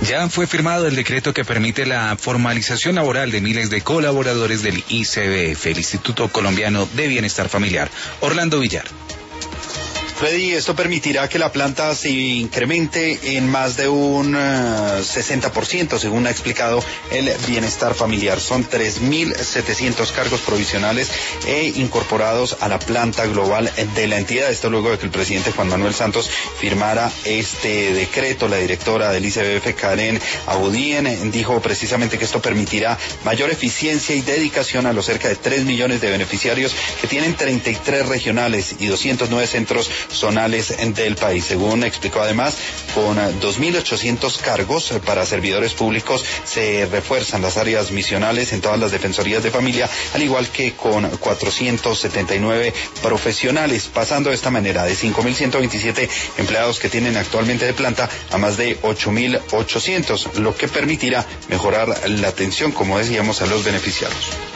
Ya fue firmado el decreto que permite la formalización laboral de miles de colaboradores del ICBF, el Instituto Colombiano de Bienestar Familiar. Orlando Villar. Freddy, esto permitirá que la planta se incremente en más de un 60%, según ha explicado el Bienestar Familiar. Son 3.700 cargos provisionales e incorporados a la planta global de la entidad. Esto luego de que el presidente Juan Manuel Santos firmara este decreto. La directora del ICBF, Karen Abudien, dijo precisamente que esto permitirá mayor eficiencia y dedicación a los cerca de 3 millones de beneficiarios que tienen 33 regionales y 209 centros zonales del país. Según explicó además, con 2.800 cargos para servidores públicos se refuerzan las áreas misionales en todas las defensorías de familia, al igual que con 479 profesionales, pasando de esta manera de 5.127 empleados que tienen actualmente de planta a más de 8.800, lo que permitirá mejorar la atención, como decíamos, a los beneficiarios.